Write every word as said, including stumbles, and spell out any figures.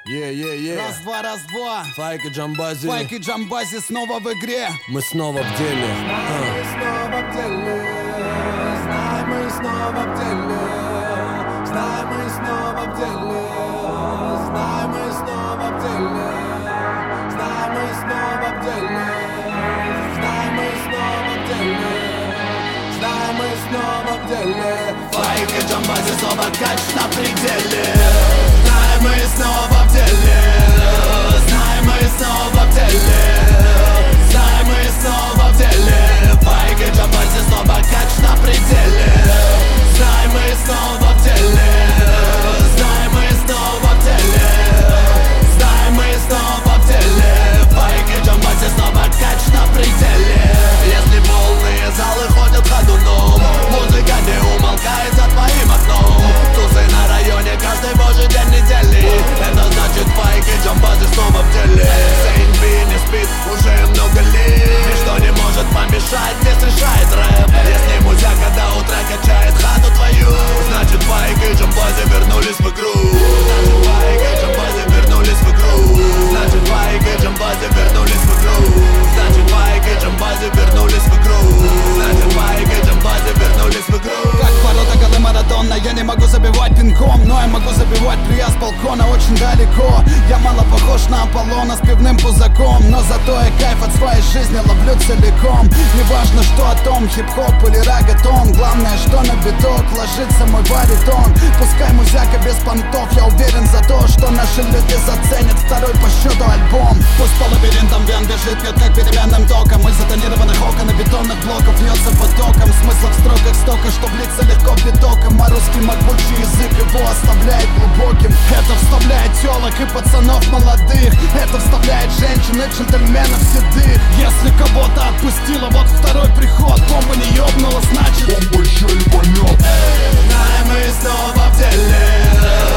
Е-е-е. Раз-два, раз-два. Файк и Джамбази. Файк и Джамбази снова в игре. Мы снова в деле. Мы снова в деле. Знай, мы снова в деле. Знай, мы снова в деле. Знай, мы снова в деле. Знай, мы снова в деле. Знай, мы снова в деле. Знай, мы снова в деле. Файк и Джамбази снова кач на пределе. Знай, мы снова в деле. Знай, мы снова в деле. Знай, мы снова в деле. Файк и Джамбази снова кач на пределе. Знай, мы снова в деле. Знай, мы снова в деле. Знай, мы снова в деле. Файк и Джамбази снова кач на пределе. Если полные залы ходят ходуном, музыка не умолкает за твоим окном. Тузы на районе каждый божий день недели. Это значит Файк и Джамбази снова в деле. Сейнби не спит уже много лет. Ничто не может помешать, здесь решает рэп. Если музяка до утра качает хату твою, значит Файк и Джамбази вернулись в игру. Значит Файк и Джамбази вернулись в игру. Значит Файк и Джамбази вернулись в игру. Значит Файк и Джамбази вернулись в игру. Значит Файк и Джамбази вернулись в игру. Как ворота голы Марадона, я не могу забивать пинком, но я могу забивать прия с балкона очень далеко. Я мало похож на Аполлона с пивным пузаком, но зато я кайф от своей жизни ловлю целиком. Неважно, что о том, хип-хоп или рагатон, главное, что на биток ложится мой баритон. Пускай музяка без понтов, я уверен за то, что наши люди заценят второй по счету альбом. Пусть по лабиринтам вен бежит, бьет как переменным током. Из затонированных окон и бетонных блоков льется потоком. Смысл в строках столько, что влиться легко битоком. А русский могучий язык его оставляет глубоким. Это вставляет телок и пацанов молодых. Это вставляет женщин и джентльменов седых. Если кого-то отпустило, вот второй приход. Бомба не ёбнула, значит бомба еще и понёт. Знай, мы снова в деле.